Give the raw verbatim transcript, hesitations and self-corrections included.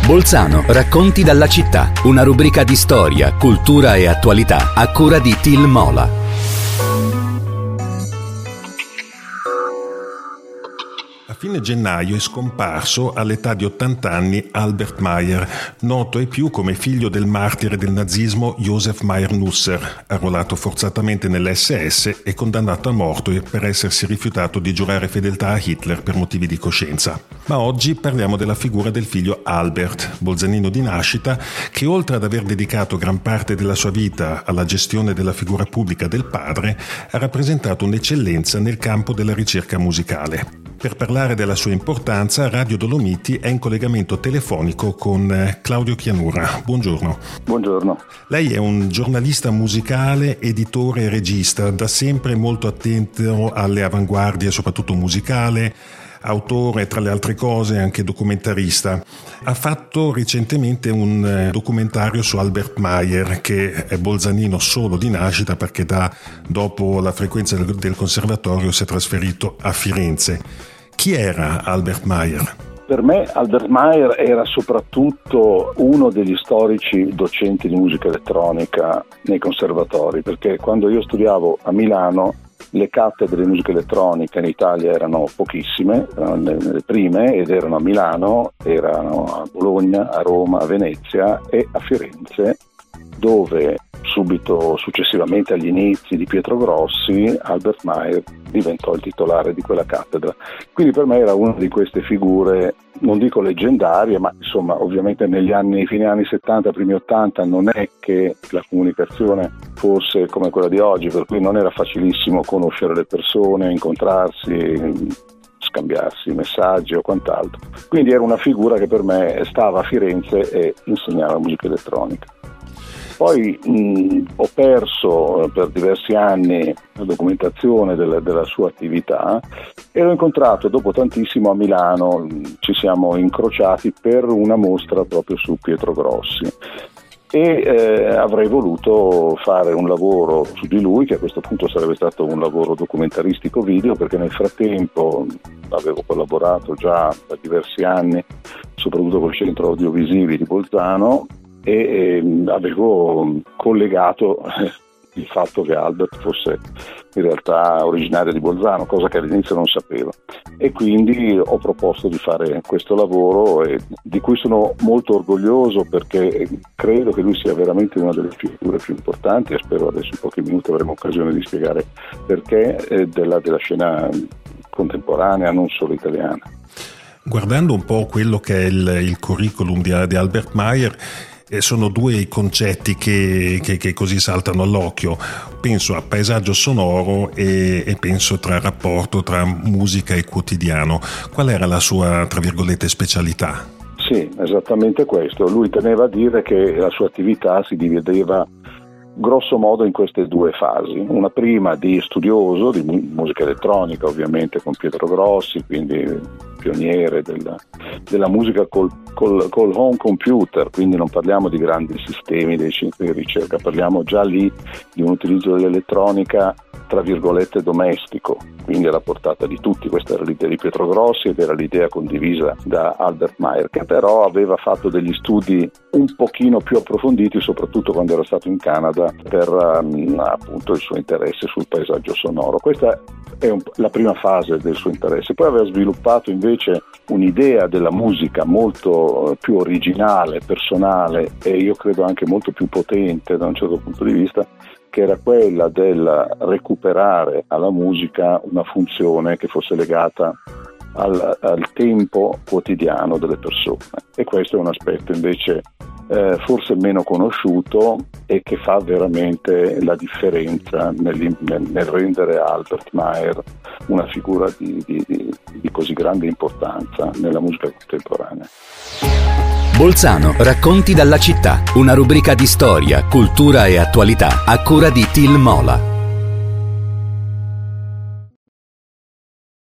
Bolzano, racconti dalla città, una rubrica di storia, cultura e attualità a cura di Til Mola. A fine gennaio è scomparso all'età di ottanta anni Albert Mayer, noto ai più come figlio del martire del nazismo Josef Mayer-Nusser, arruolato forzatamente nell'esse esse e condannato a morte per essersi rifiutato di giurare fedeltà a Hitler per motivi di coscienza. Ma oggi parliamo della figura del figlio Albert, bolzanino di nascita, che oltre ad aver dedicato gran parte della sua vita alla gestione della figura pubblica del padre, ha rappresentato un'eccellenza nel campo della ricerca musicale. Per parlare della sua importanza, Radio Dolomiti è in collegamento telefonico con Claudio Chianura. Buongiorno. Buongiorno. Lei è un giornalista musicale, editore e regista, da sempre molto attento alle avanguardie, soprattutto musicale, autore, tra le altre cose, anche documentarista. Ha fatto recentemente un documentario su Albert Mayer, che è bolzanino solo di nascita perché da, dopo la frequenza del, del conservatorio si è trasferito a Firenze. Chi era Albert Mayer? Per me Albert Mayer era soprattutto uno degli storici docenti di musica elettronica nei conservatori, perché quando io studiavo a Milano le cattedre di musica elettronica in Italia erano pochissime, erano le prime, ed erano a Milano, erano a Bologna, a Roma, a Venezia e a Firenze, dove subito successivamente agli inizi di Pietro Grossi Albert Mayer diventò il titolare di quella cattedra. Quindi per me era una di queste figure, non dico leggendarie, ma insomma ovviamente negli anni, fine anni settanta, primi ottanta, non è che la comunicazione fosse come quella di oggi, per cui non era facilissimo conoscere le persone, incontrarsi, scambiarsi messaggi o quant'altro. Quindi era una figura che per me stava a Firenze e insegnava musica elettronica. Poi mh, ho perso per diversi anni la documentazione della, della sua attività e l'ho incontrato dopo tantissimo a Milano, ci siamo incrociati per una mostra proprio su Pietro Grossi e eh, avrei voluto fare un lavoro su di lui, che a questo punto sarebbe stato un lavoro documentaristico video, perché nel frattempo avevo collaborato già da diversi anni soprattutto col Centro Audiovisivi di Bolzano e eh, avevo collegato eh, il fatto che Albert fosse in realtà originario di Bolzano, cosa che all'inizio non sapevo, e quindi ho proposto di fare questo lavoro e di cui sono molto orgoglioso, perché credo che lui sia veramente una delle figure più importanti, e spero adesso in pochi minuti avremo occasione di spiegare perché, eh, della, della scena contemporanea, non solo italiana. Guardando un po' quello che è il, il curriculum di, di Albert Mayer, eh, sono due i concetti che, che, che così saltano all'occhio. Penso a paesaggio sonoro e, e penso tra rapporto tra musica e quotidiano. Qual era la sua, tra virgolette, specialità? Sì, esattamente questo. Lui teneva a dire che la sua attività si divideva grosso modo in queste due fasi: una prima di studioso di musica elettronica, ovviamente con Pietro Grossi, quindi pioniere della, della musica col, col, col home computer, quindi non parliamo di grandi sistemi dei centri di ricerca, parliamo già lì di un utilizzo dell'elettronica tra virgolette domestico, quindi alla portata di tutti. Questa era l'idea di Pietro Grossi ed era l'idea condivisa da Albert Mayer, che però aveva fatto degli studi un pochino più approfonditi, soprattutto quando era stato in Canada per um, appunto il suo interesse sul paesaggio sonoro. Questa è un, la prima fase del suo interesse. Poi aveva sviluppato invece un'idea della musica molto più originale, personale e io credo anche molto più potente da un certo punto di vista, che era quella del recuperare alla musica una funzione che fosse legata al, al tempo quotidiano delle persone. E questo è un aspetto invece eh, forse meno conosciuto e che fa veramente la differenza nel, nel, nel rendere Albert Mayer una figura di, di, di, di così grande importanza nella musica contemporanea. Bolzano, racconti dalla città, una rubrica di storia, cultura e attualità a cura di Til Mola.